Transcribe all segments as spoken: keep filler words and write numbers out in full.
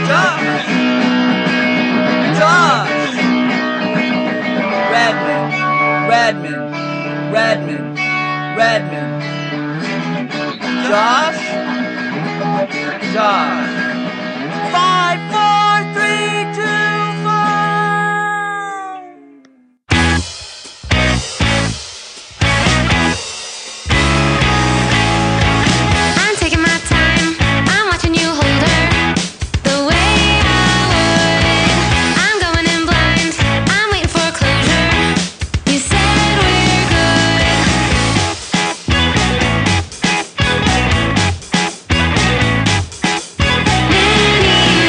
Josh! Josh! Redmond, Redmond, Redmond, Redmond. Josh? Josh. Five, four, three, two, five. I'm taking my time. I'm watching you hold her the way I would. I'm going in blind. I'm waiting for closure. You said we're good. Many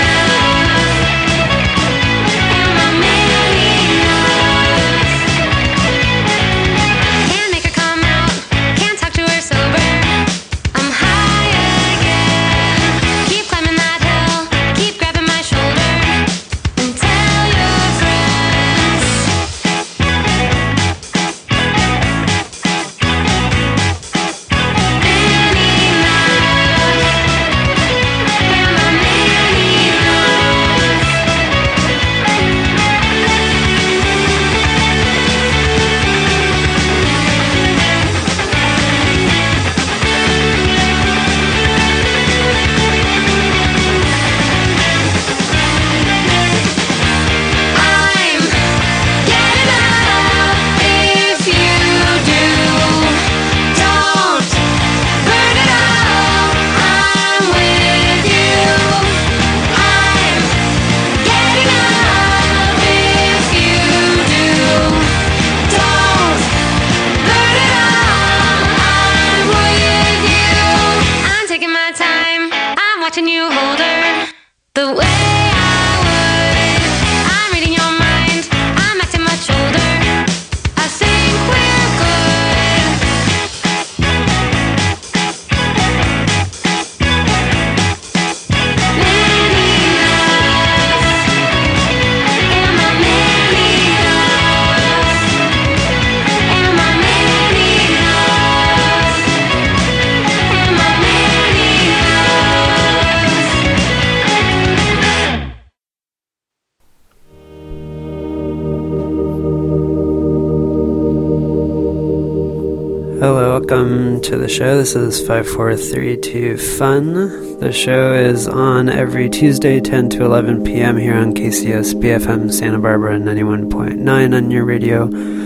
Welcome to the show. This is five four three two Fun. The show is on every Tuesday, ten to eleven p.m. here on K C S B F M Santa Barbara ninety-one point nine on your radio,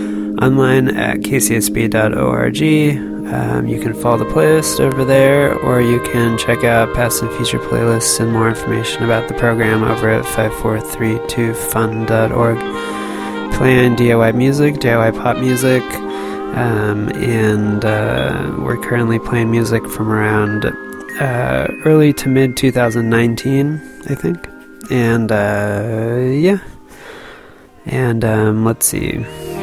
online at k c s b dot org. Um, you can follow the playlist over there, or you can check out past and future playlists and more information about the program over at five four three two fun dot org. Playing D I Y music, D I Y pop music. Um, and uh, we're currently playing music from around uh, early to mid twenty nineteen, I think. And uh, yeah. And um, let's see.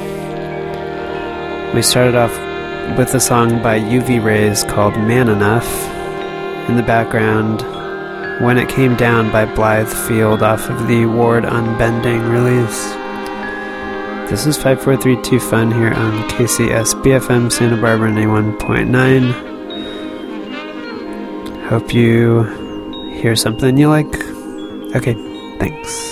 We started off with a song by U V Rays called Man Enough. In the background, When It Came Down by Blythe Field off of the Ward Unbending release. This is five four three two Fun here on K C S B F M Santa Barbara ninety-one point nine. Hope you hear something you like. Okay, thanks.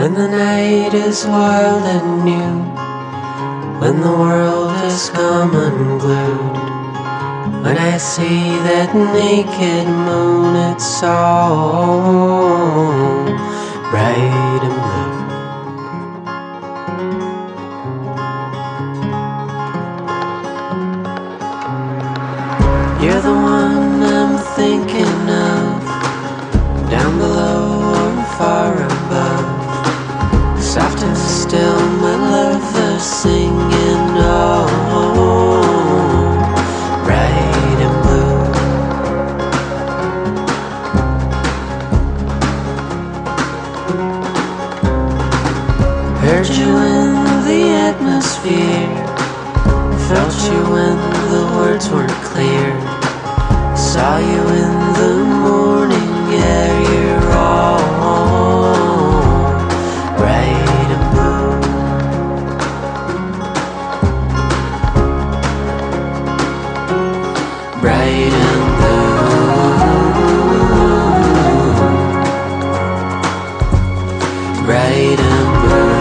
When the night is wild and new, when the world has come unglued, when I see that naked moon, it's all bright and blue. You're the one I'm thinking of, down below or far above. Soft and still, my love, they're singing, oh, bright and blue. Heard you in the atmosphere, felt you when the words weren't clear. Saw you in the morning air, you're all bright and blue. Bright and blue. Bright and blue.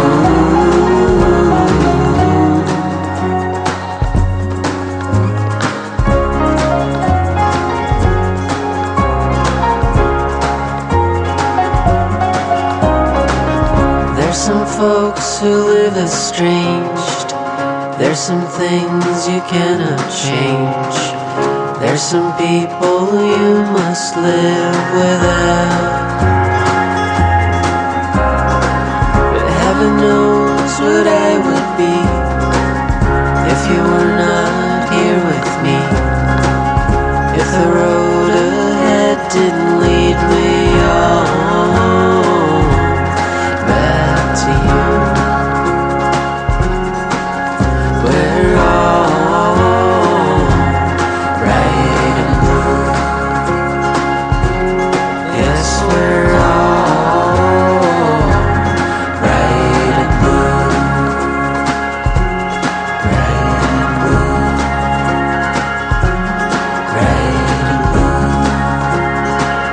Some folks who live estranged, there's some things you cannot change. There's some people you must live without. But heaven knows what I would be if you were not here with me. If the road ahead didn't lead me on to you, we're all bright and blue. Yes, we're all bright and blue. Bright and blue. Bright and blue.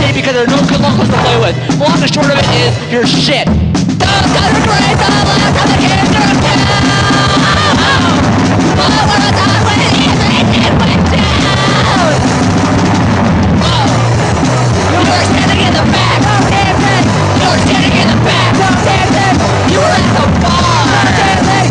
city because there are no good locals to play with. The long and short of it is, you're shit. Those guys are great, the left of the games are down! But when I die with it, it went down! Whoa! You're standing in the back of Hampton! You're standing in the back of Hampton! You were at the bar! Dancing!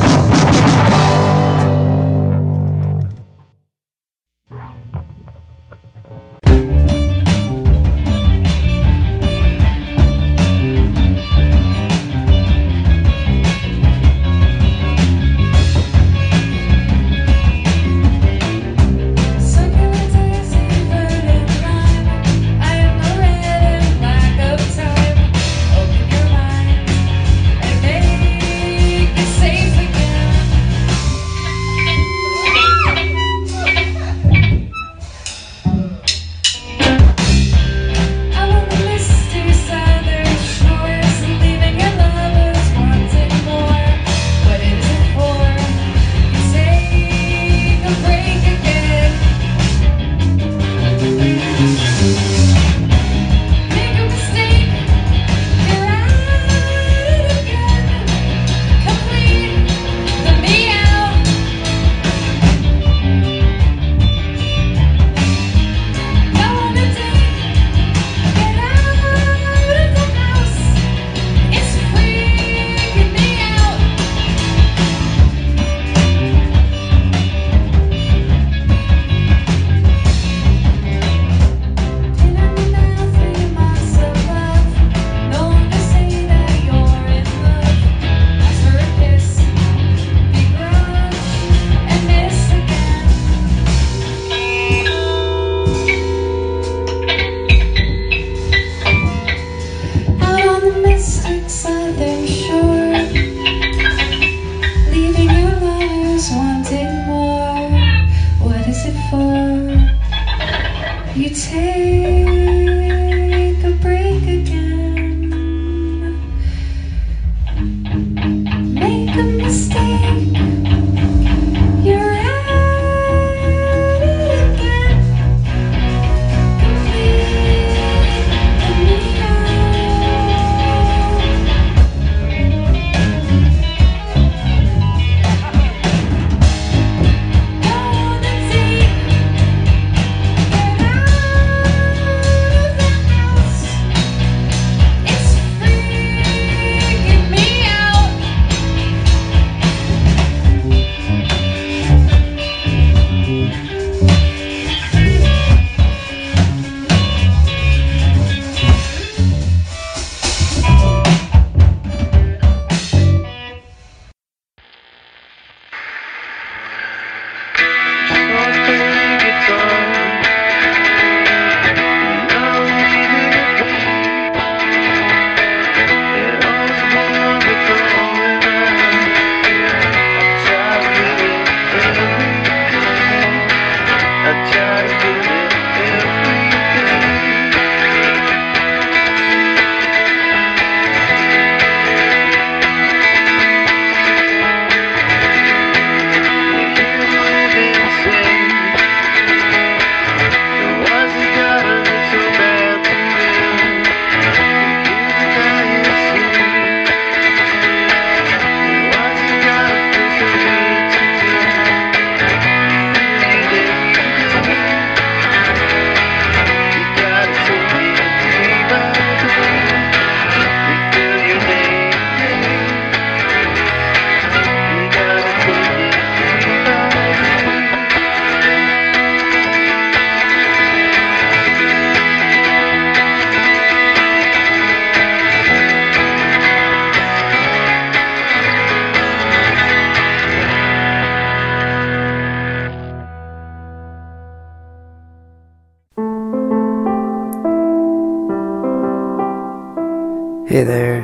Hey there.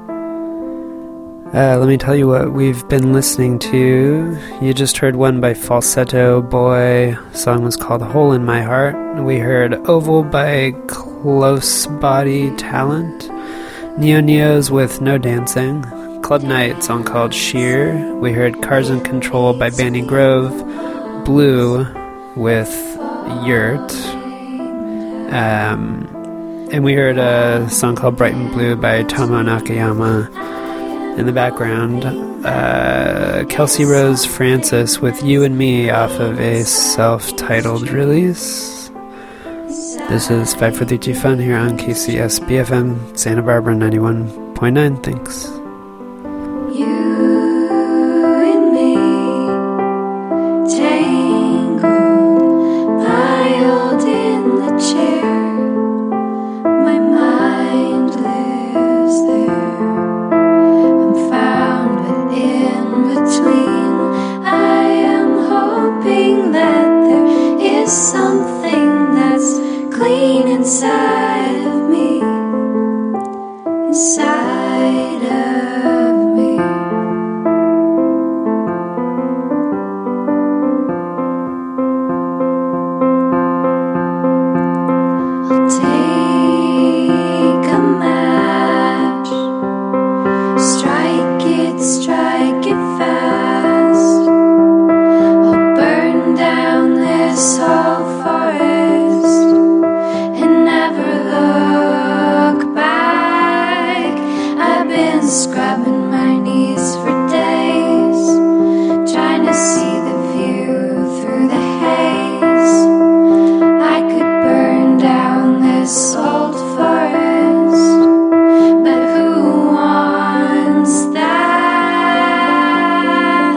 Uh, let me tell you what we've been listening to. You just heard one by Falsetto Boy. The song was called Hole in My Heart. We heard Oval by Close Body Talent. Neo Neos with No Dancing. Club Night, song called Sheer. We heard Cars in Control by Banny Grove. Blue with Yurt. Um... And we heard a song called Bright and Blue by Tomo Nakayama. In the background, uh, Kelsey Rose Francis with You and Me off of a self-titled release. This is five four three two Fun here on K C S B F M Santa Barbara ninety-one point nine. Thanks. Inside of me, inside of me. I'll take a match, strike it, strike it fast. I'll burn down this whole forest. Scrubbing my knees for days, trying to see the view through the haze. I could burn down this old forest, but who wants that?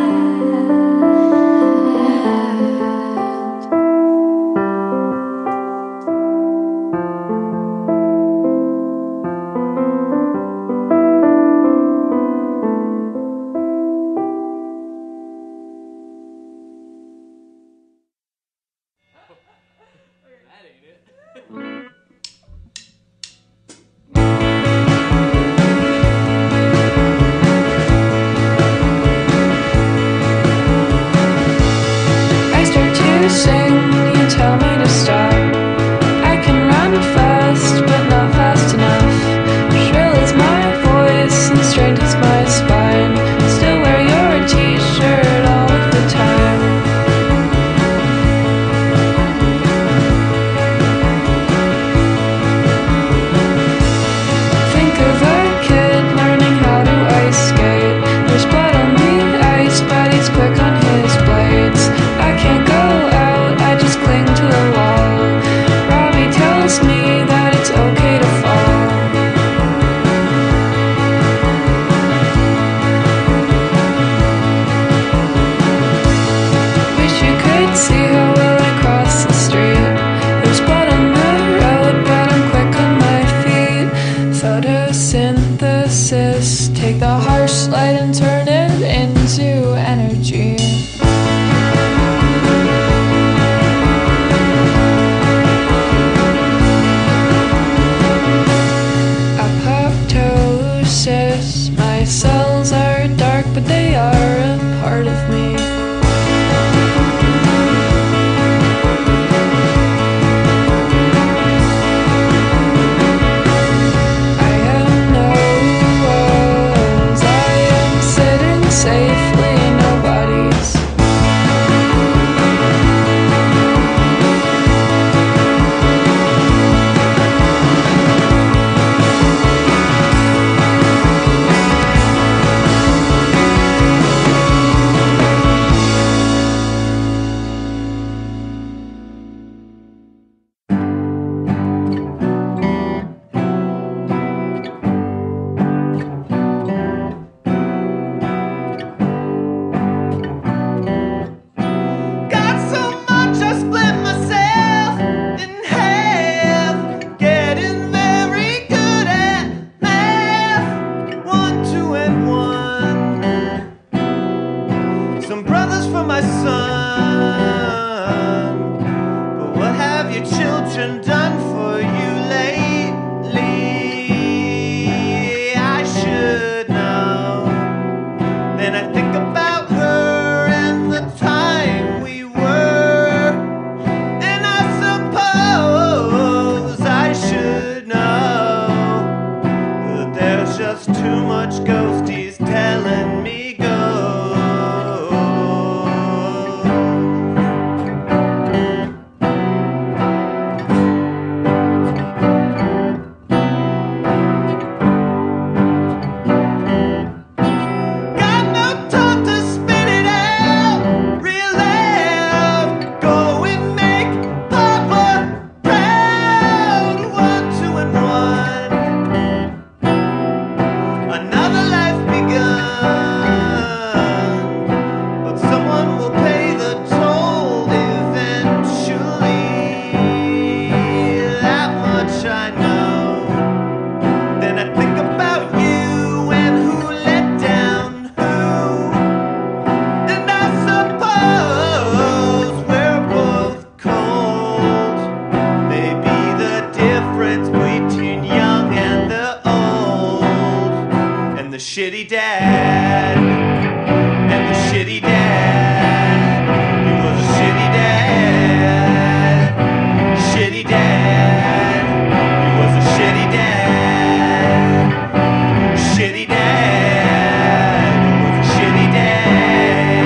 dad. And the shitty dad. He was a shitty dad. Shitty dad. He was a shitty dad. Shitty dad. He was a shitty dad.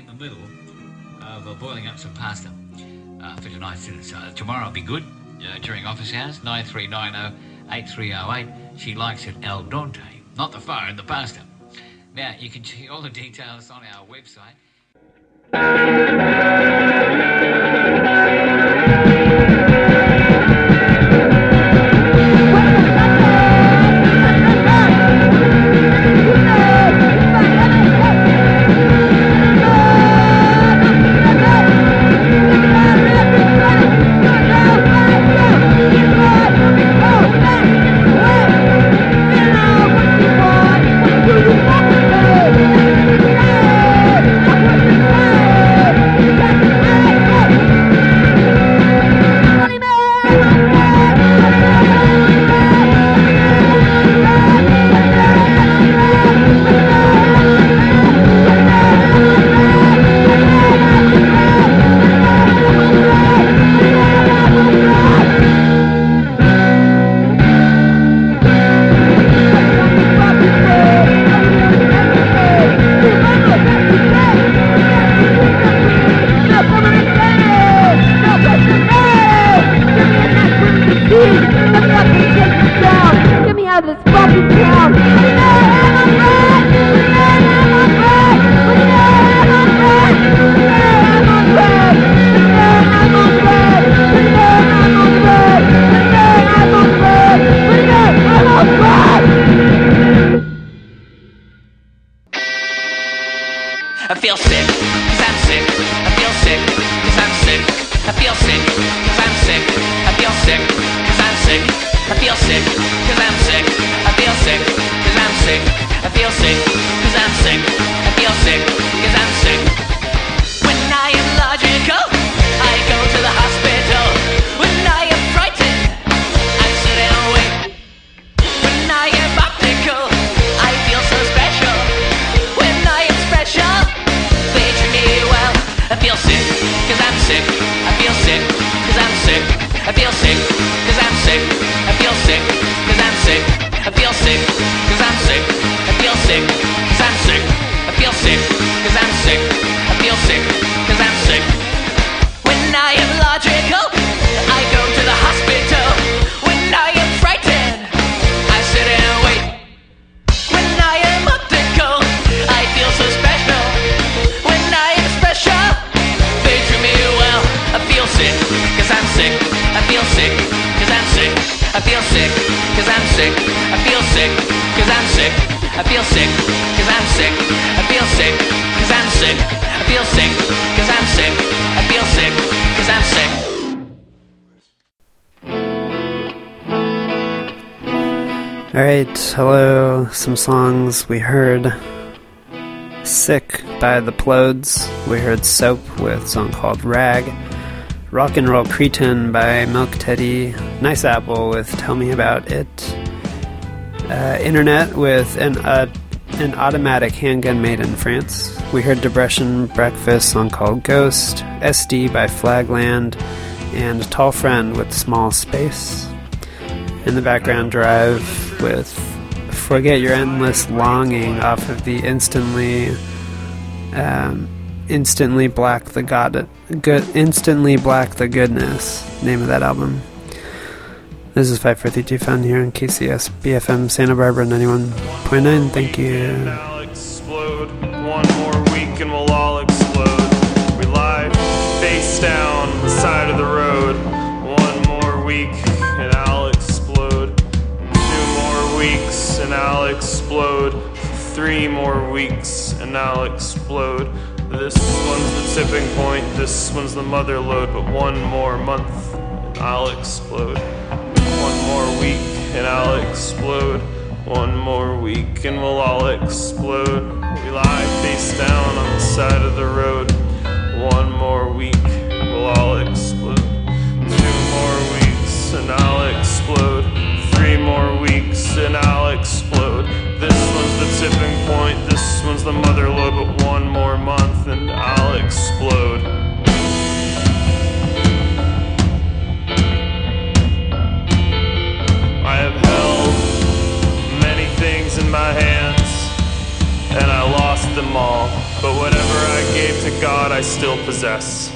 the middle of uh, boiling up some pasta uh, for tonight's dinner. So uh, tomorrow will be good uh, during office hours, nine three nine zero eight three zero eight. She likes it al dente, not the phone, the pasta. Now, you can see all the details on our website. I feel sick, cause I'm sick. I feel sick, cause I'm sick. I feel sick, cause I'm sick. I feel sick, cause I'm sick. I feel sick, cause I'm sick. I feel sick, cause I'm sick. I feel sick, cause I'm sick. I feel sick, cause I'm sick. When I am logical, I go to the hospital. When I am frightened, I sit and wait. When I am optical, I feel so special. When I am special, they treat me well. I feel sick, cause I'm sick. I feel sick, cause I'm sick. I feel sick, cause I'm sick. I feel sick, cause I'm sick. I feel sick, cause I'm sick. I feel sick, cause I'm sick. I feel sick, cause I'm sick. I feel sick, cause I'm sick. When I am logical, I go to the hospital. When I am frightened, I sit and wait. When I am optical, I feel so special. When I am special, they treat me well. I feel sick, cause I'm sick. I feel sick, cause I'm sick. I feel sick, cause I'm sick. I feel sick, cause I'm sick. I feel sick, cause I'm sick. I feel sick, cause I'm sick. I feel sick, cause I'm sick. I feel sick, cause I'm sick. Alright, hello. Some songs. We heard Sick by the Plodes. We heard Soap with a song called Rag. Rock and Roll Cretin by Milk Teddy. Nice Apple with Tell Me About It. Uh, Internet with an uh, an automatic handgun made in France. We heard Depression Breakfast, song called Ghost. S D by Flagland. And Tall Friend with Small Space. In the background, Drive with Forget Your Endless Longing off of the Instantly um, Instantly Black the God Good Instantly Black the Goodness, name of that album. This is five four three two Fun here on K C S B F M Santa Barbara ninety-one point nine. Thank you. I'll explode. One more week and we'll all explode. We lie face down the side of the road. One more week and I'll explode. Two more weeks and I'll explode. Three more weeks and I'll explode. This one's the tipping point. This one's the mother load. But one more month and I'll explode. One more week and I'll explode. One more week and we'll all explode. We lie face down on the side of the road. One more week and we'll all explode. Two more weeks and I'll explode. Three more weeks and I'll explode. This one's the tipping point. This one's the mother load. But one more month and I'll explode. I have held many things in my hands, and I lost them all. But whatever I gave to God I still possess.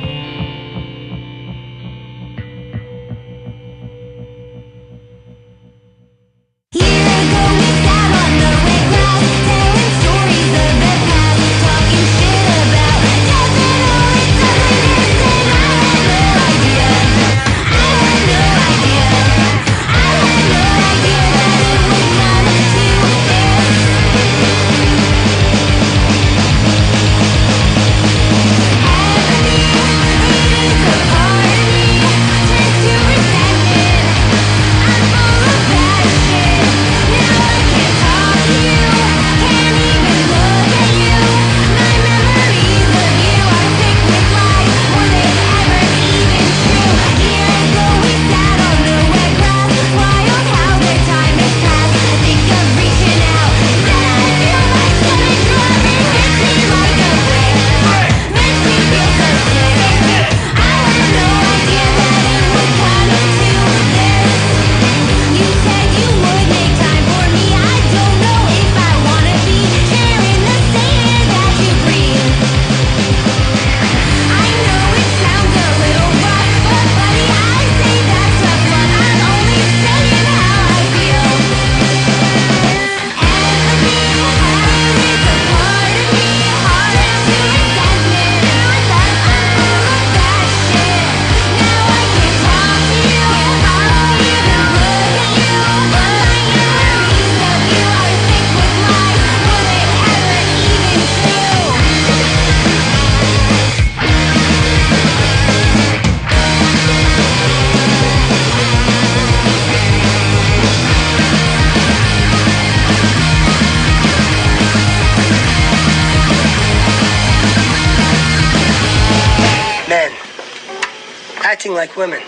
Acting like women.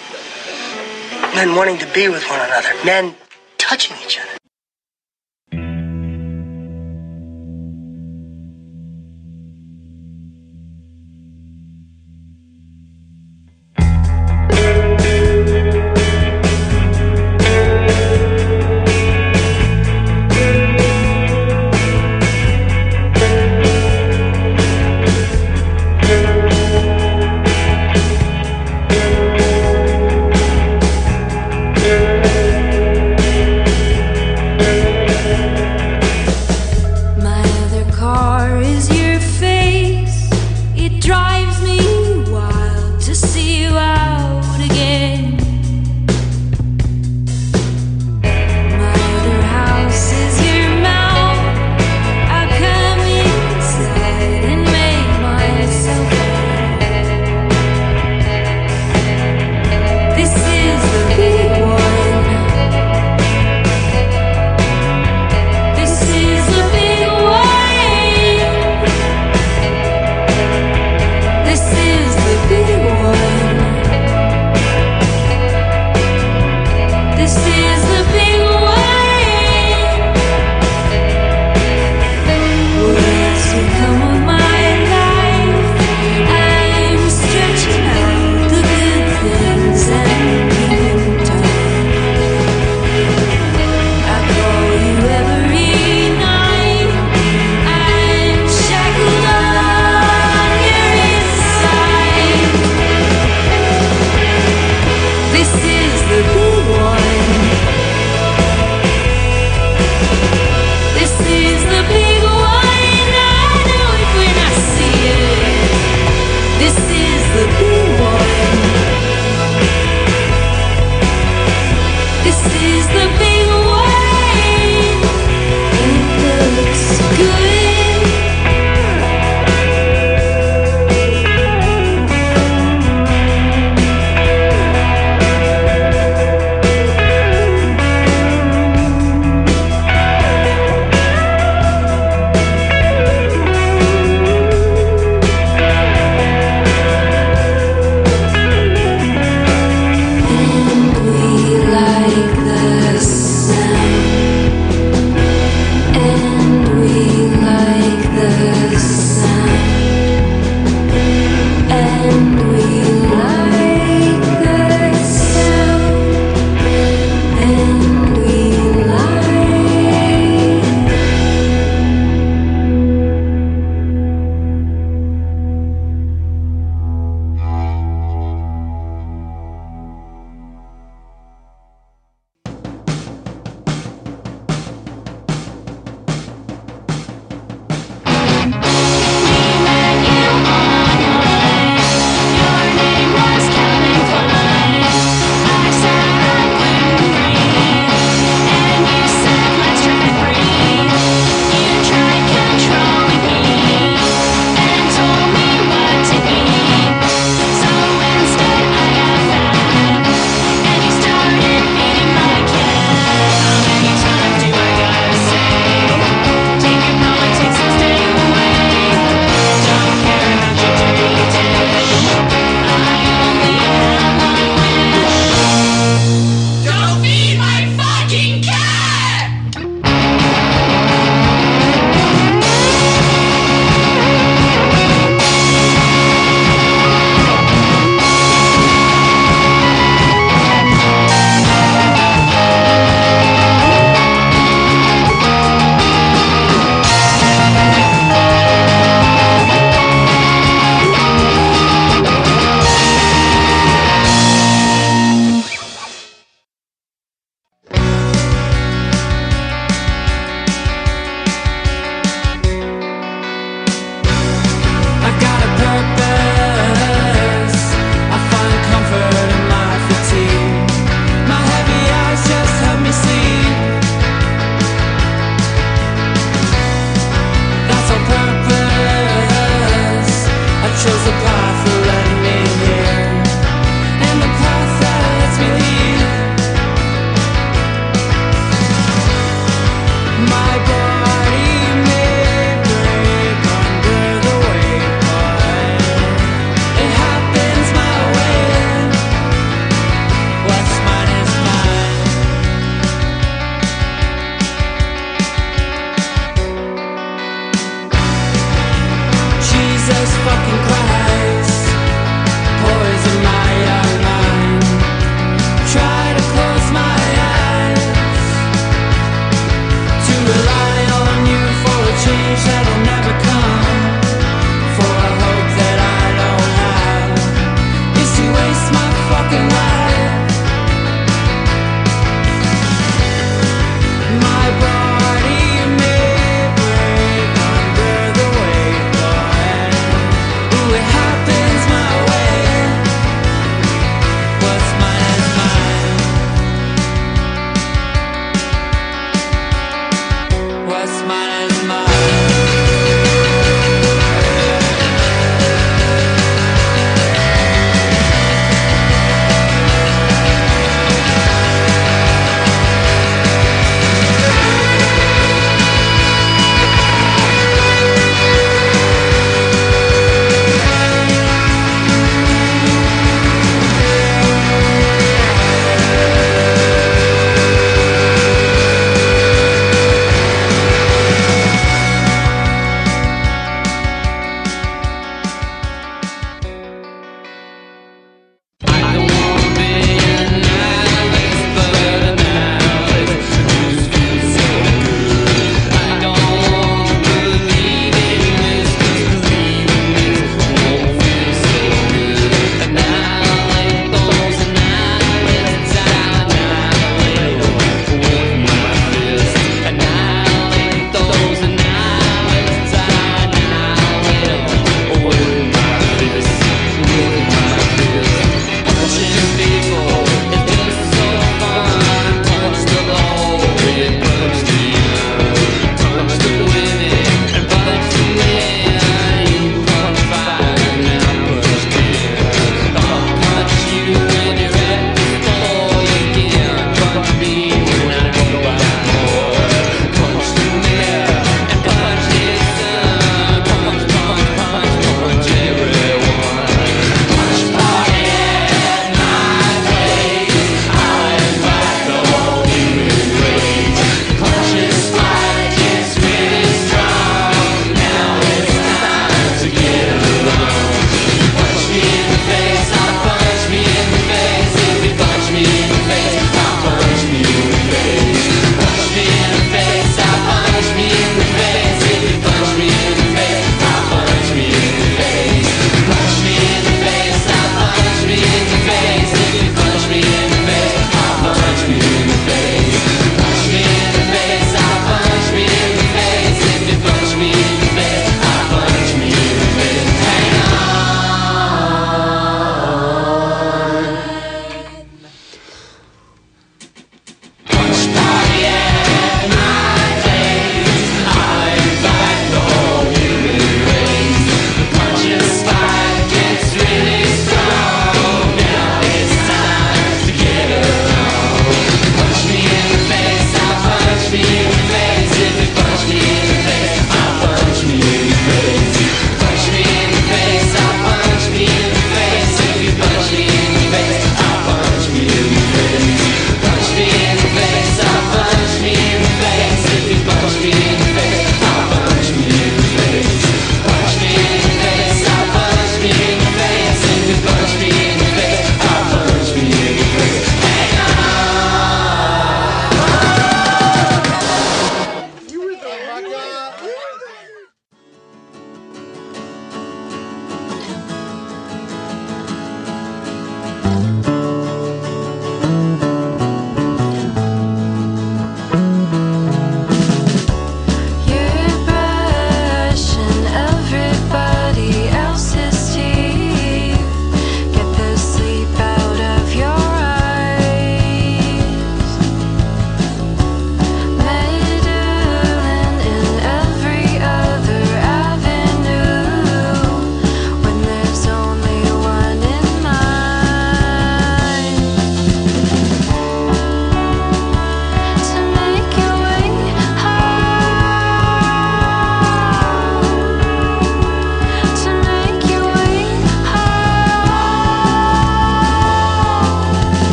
Men wanting to be with one another. Men touching each other.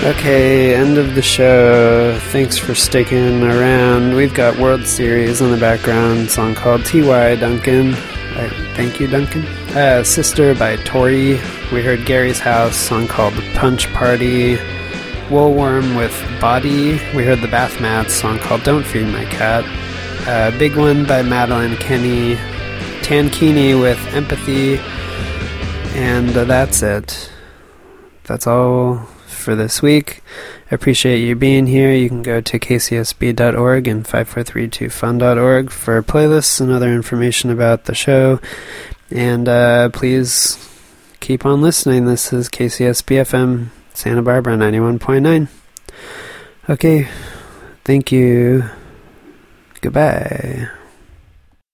Okay, end of the show. Thanks for sticking around. We've got World Series in the background, song called T Y Duncan. Uh, thank you, Duncan. Uh, Sister by Tori. We heard Gary's House, song called Punch Party. Woolworm with Body. We heard the Bath Mats, song called Don't Feed My Cat. Uh, Big One by Madeline Kenny. Tankini with Empathy. And uh, that's it. That's all for this week. I appreciate you being here. You can go to k c s b dot org and five four three two fun dot org for playlists and other information about the show. And uh, please keep on listening. This is K C S B F M Santa Barbara ninety-one point nine. Okay, thank you. Goodbye.